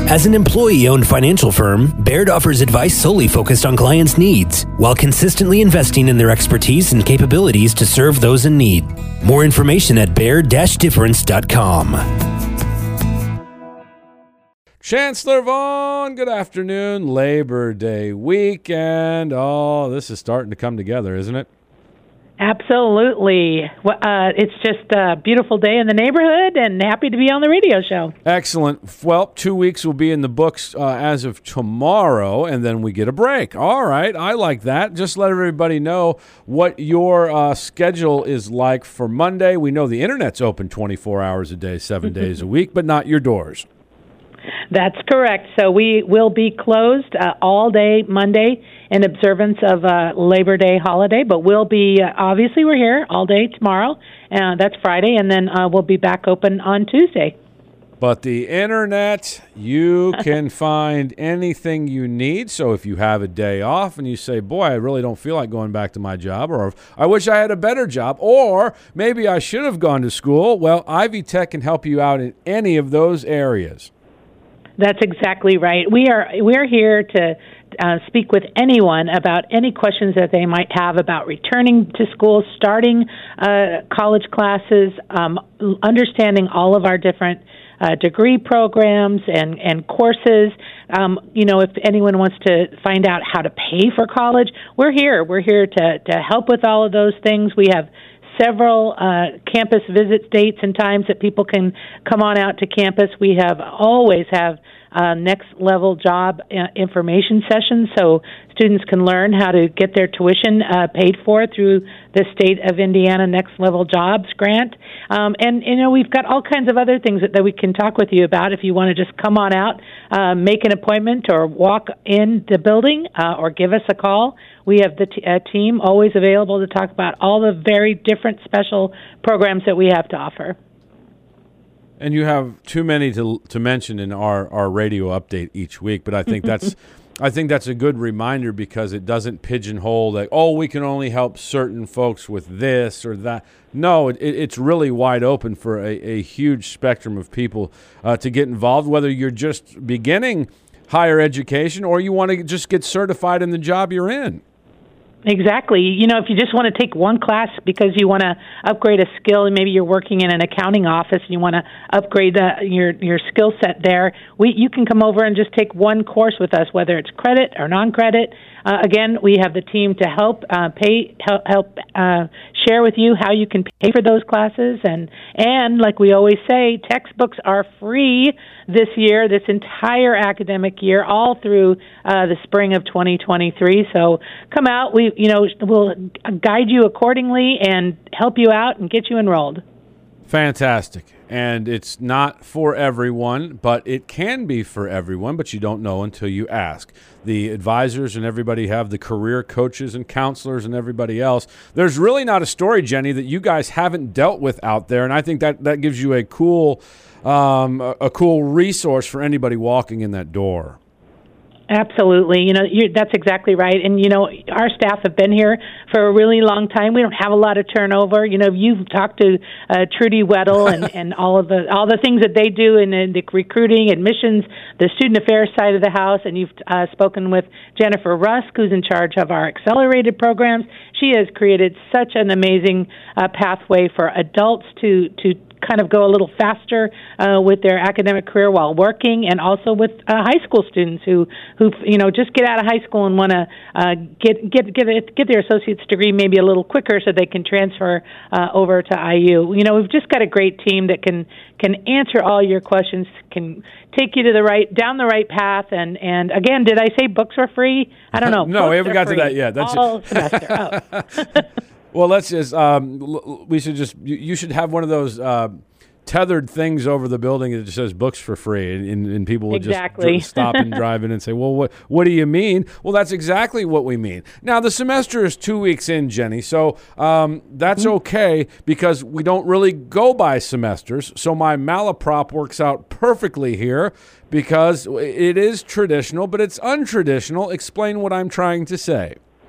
As an employee-owned financial firm, Baird offers advice solely focused on clients' needs, while consistently investing in their expertise and capabilities to serve those in need. More information at baird-difference.com. Chancellor Vaughn, good afternoon. Labor Day weekend. Oh, this is starting to come together, isn't it? Absolutely. It's just a beautiful day in the neighborhood and happy to be on the radio show. Excellent. Well, 2 weeks will be in the books as of tomorrow, and then we get a break. All right. I like that. Just let everybody know what your schedule is like for Monday. We know the Internet's open 24 hours a day, 7 days a week, but not your doors. That's correct. So we will be closed all day Monday in observance of Labor Day holiday, but we'll be, obviously we're here all day tomorrow. That's Friday, and then we'll be back open on Tuesday. But the Internet, you can find anything you need. So if you have a day off and you say, boy, I really don't feel like going back to my job, or I wish I had a better job, or maybe I should have gone to school, well, Ivy Tech can help you out in any of those areas. That's exactly right. We are here to speak with anyone about any questions that they might have about returning to school, starting college classes, understanding all of our different degree programs and courses. If anyone wants to find out how to pay for college, we're here. We're here to help with all of those things. We have several campus visit dates and times that people can come on out to campus. We always have next level job information sessions, so students can learn how to get their tuition paid for through the state of Indiana Next Level Jobs grant. And we've got all kinds of other things that we can talk with you about if you want to just come on out, make an appointment, or walk in the building, or give us a call. We have the team always available to talk about all the very different special programs that we have to offer. And you have too many to mention in our radio update each week, but I think that's a good reminder because it doesn't pigeonhole that, we can only help certain folks with this or that. No, it's really wide open for a huge spectrum of people to get involved, whether you're just beginning higher education or you want to just get certified in the job you're in. Exactly. If you just want to take one class because you want to upgrade a skill, and maybe you're working in an accounting office and you want to upgrade your skill set there, you can come over and just take one course with us, whether it's credit or non-credit. Again, we have the team to help share with you how you can pay for those classes. And like we always say, textbooks are free this year, this entire academic year, all through the spring of 2023. So come out. We'll guide you accordingly and help you out and get you enrolled. Fantastic. And it's not for everyone, but it can be for everyone, but you don't know until you ask. The advisors and everybody have the career coaches and counselors and everybody else. There's really not a story, Jenny, that you guys haven't dealt with out there, and I think that gives you a cool resource for anybody walking in that door. Absolutely. That's exactly right. And, our staff have been here for a really long time. We don't have a lot of turnover. You've talked to Trudy Weddle and all the things that they do in the recruiting, admissions, the student affairs side of the house. And you've spoken with Jennifer Rusk, who's in charge of our accelerated programs. She has created such an amazing pathway for adults to kind of go a little faster with their academic career while working, and also with high school students who just get out of high school and want to get their associate's degree maybe a little quicker so they can transfer over to IU. We've just got a great team that can answer all your questions, can take you to down the right path. And again, did I say books are free? I don't know. No, we haven't got to that yet. That's all semester. Oh. Well, let's just, you should have one of those tethered things over the building that just says books for free, and people will just stop and drive in and say, well, what do you mean? Well, that's exactly what we mean. Now, the semester is 2 weeks in, Jenny, so that's okay because we don't really go by semesters, so my malaprop works out perfectly here because it is traditional, but it's untraditional. Explain what I'm trying to say.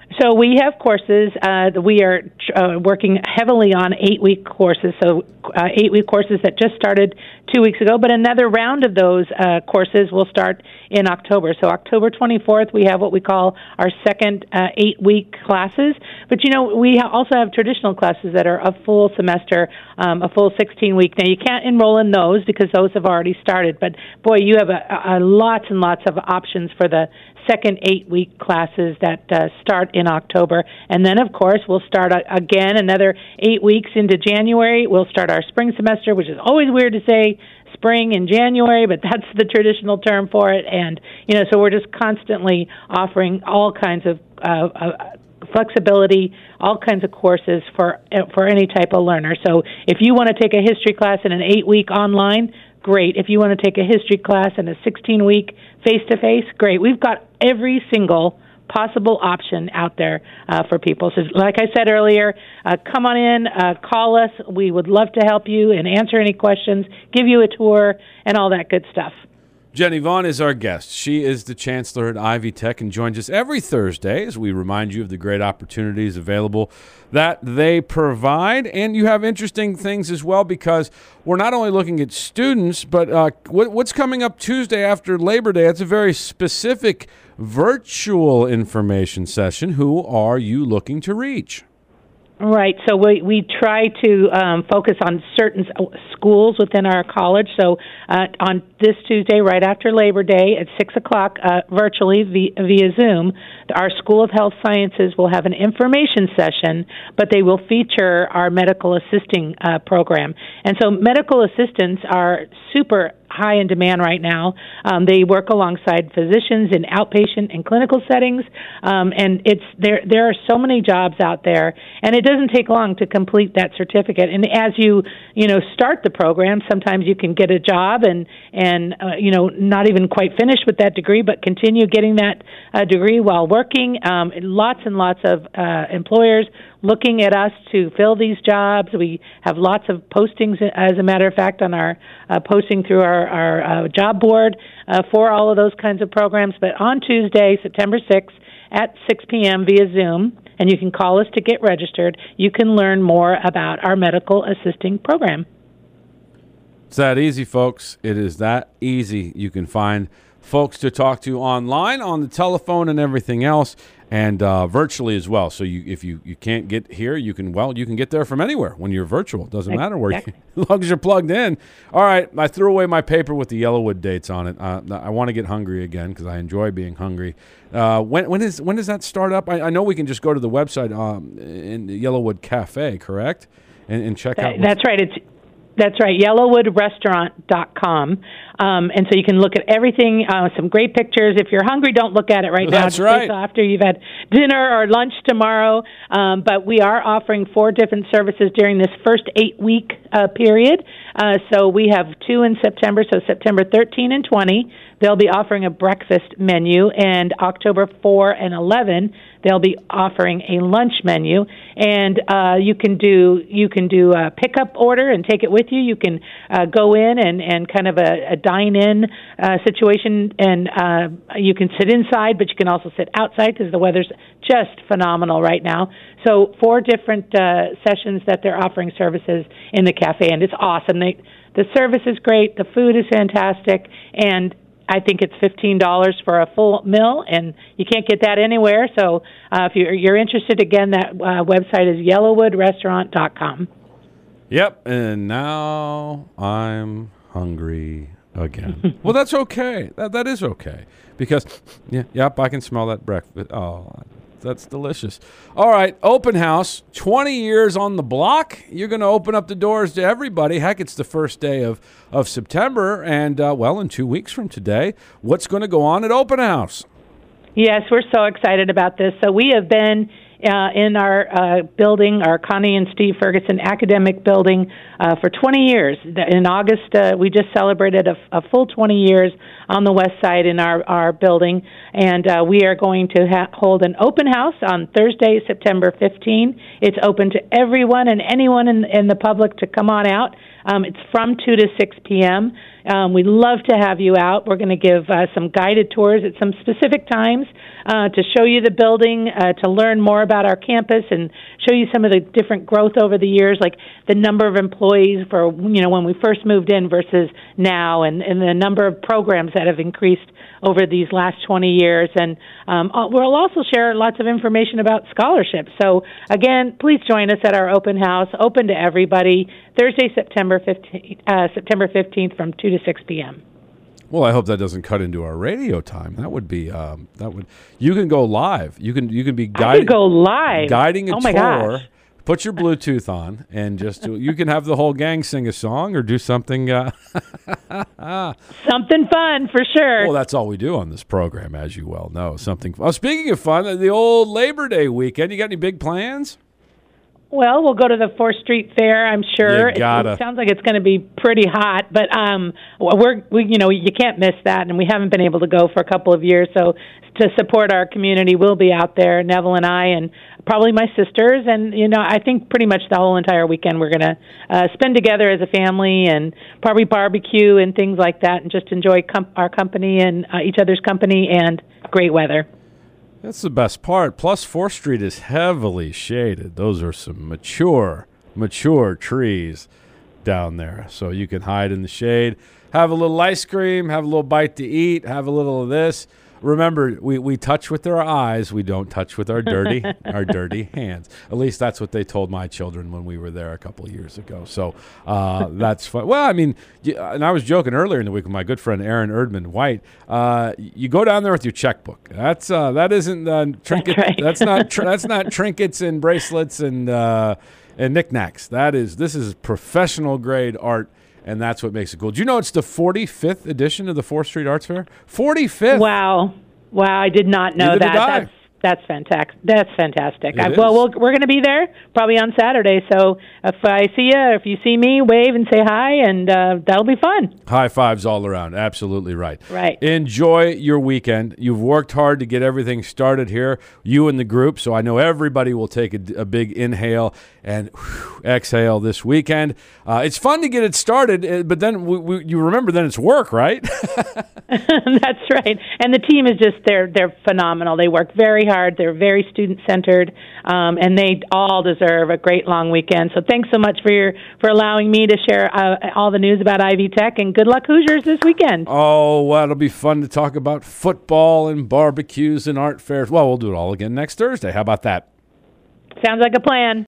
So we have courses. We are working heavily on 8-week courses. So 8-week courses that just started 2 weeks ago, but another round of those courses will start in October. So October 24th, we have what we call our second 8-week classes. But, we also have traditional classes that are a full semester, a full 16-week. Now, you can't enroll in those because those have already started. But, boy, you have lots and lots of options for the second 8-week classes that start in October. And then, of course, we'll start again another 8 weeks into January. We'll start our spring semester, which is always weird to say spring in January, but that's the traditional term for it. And, so we're just constantly offering all kinds of flexibility, all kinds of courses for any type of learner. So if you want to take a history class in an 8-week online, great. If you want to take a history class in a 16-week face-to-face, great. We've got every single possible option out there for people. So like I said earlier, come on in, call us. We would love to help you and answer any questions, give you a tour, and all that good stuff. Jenny Vaughn is our guest. She is the chancellor at Ivy Tech and joins us every Thursday as we remind you of the great opportunities available that they provide. And you have interesting things as well, because we're not only looking at students, but what's coming up Tuesday after Labor Day? It's a very specific virtual information session. Who are you looking to reach? Right. So we try to focus on certain schools within our college. So on this Tuesday, right after Labor Day at 6 o'clock, virtually via Zoom, our School of Health Sciences will have an information session, but they will feature our medical assisting program. And so medical assistants are super high in demand right now. They work alongside physicians in outpatient and clinical settings, and there are so many jobs out there, and it doesn't take long to complete that certificate. And as you start the program, sometimes you can get a job and not even quite finish with that degree, but continue getting that degree while working. Lots and lots of employers looking at us to fill these jobs. We have lots of postings, as a matter of fact, on our posting through our job board for all of those kinds of programs. But on Tuesday, September 6th at 6 p.m. via Zoom, and you can call us to get registered, you can learn more about our medical assisting program. It's that easy, folks. It is that easy. You can find folks to talk to online, on the telephone, and everything else, and virtually as well. So if you can't get here, you can get there from anywhere when you're virtual. It doesn't matter where as long as you're plugged in. All right, I threw away my paper with the Yellowwood dates on it. I want to get hungry again because I enjoy being hungry. When does that start up? I know we can just go to the website in the Yellowwood Cafe, correct? And check out. That's right. That's right, yellowwoodrestaurant.com. And so you can look at everything, some great pictures. If you're hungry, don't look at it right now. That's right. After you've had dinner or lunch tomorrow. But we are offering 4 different services during this first 8-week period. So we have 2 in September, so September 13 and 20. They'll be offering a breakfast menu, and October 4 and 11, they'll be offering a lunch menu. And you can do a pickup order and take it with you. You can go in and kind of a dine-in situation, and you can sit inside, but you can also sit outside because the weather's just phenomenal right now. So 4 different sessions that they're offering services in the cafe, and it's awesome. The service is great, the food is fantastic, and I think it's $15 for a full meal, and you can't get that anywhere. So if you're interested, again, that website is yellowwoodrestaurant.com. Yep, and now I'm hungry again. Well, that's okay. That is okay, because I can smell that breakfast. Oh, that's delicious. All right, open house, 20 years on the block. You're going to open up the doors to everybody. Heck, it's the first day of September, and, in 2 weeks from today, what's going to go on at open house? Yes, we're so excited about this. So we have been in our building, our Connie and Steve Ferguson academic building, for 20 years. In August, we just celebrated a full 20 years on the west side in our building, and we are going to hold an open house on Thursday, September 15. It's open to everyone and anyone in the public to come on out. It's from 2 to 6 p.m. We'd love to have you out. We're going to give some guided tours at some specific times to show you the building, to learn more about our campus and show you some of the different growth over the years, like the number of employees for, when we first moved in versus now, and the number of programs that have increased over these last 20 years. And we'll also share lots of information about scholarships. So, again, please join us at our open house, open to everybody, Thursday, September 15th from 2 to 6 p.m. Well, I hope that doesn't cut into our radio time. That would be you can go live. You can be guiding. Go live. Guiding a tour. Gosh. Put your Bluetooth on and you can have the whole gang sing a song or do something. Something fun for sure. Well, that's all we do on this program, as you well know. Something. Oh, speaking of fun, the old Labor Day weekend. You got any big plans? Well, we'll go to the 4th Street Fair, I'm sure. You gotta. It sounds like it's going to be pretty hot, but you can't miss that, and we haven't been able to go for a couple of years. So to support our community, we'll be out there, Neville and I, and probably my sisters, and I think pretty much the whole entire weekend we're going to spend together as a family, and probably barbecue and things like that, and just enjoy our company and each other's company and great weather. That's the best part. Plus, 4th Street is heavily shaded. Those are some mature trees down there. So you can hide in the shade, have a little ice cream, have a little bite to eat, have a little of this. Remember, we touch with our eyes. We don't touch with our dirty hands. At least that's what they told my children when we were there a couple of years ago. So that's fun. Well, I mean, and I was joking earlier in the week with my good friend Aaron Erdman White. You go down there with your checkbook. That isn't trinket. That's right. That's not trinkets and bracelets and knickknacks. This is professional grade art. And that's what makes it cool. Do you know it's the 45th edition of the 4th Street Arts Fair? 45th. Wow, I did not know that. That's fantastic. We're going to be there probably on Saturday. So if I see you, if you see me, wave and say hi, and that'll be fun. High fives all around. Absolutely right. Right. Enjoy your weekend. You've worked hard to get everything started here, you and the group. So I know everybody will take a big inhale and exhale this weekend. It's fun to get it started, but then you remember then it's work, right? That's right. And the team is they're phenomenal. They work very hard. They're very student-centered, and they all deserve a great long weekend. So thanks so much for allowing me to share all the news about Ivy Tech, and good luck Hoosiers this weekend. Oh, well, it'll be fun to talk about football and barbecues and art fairs. Well, we'll do it all again next Thursday. How about that? Sounds like a plan.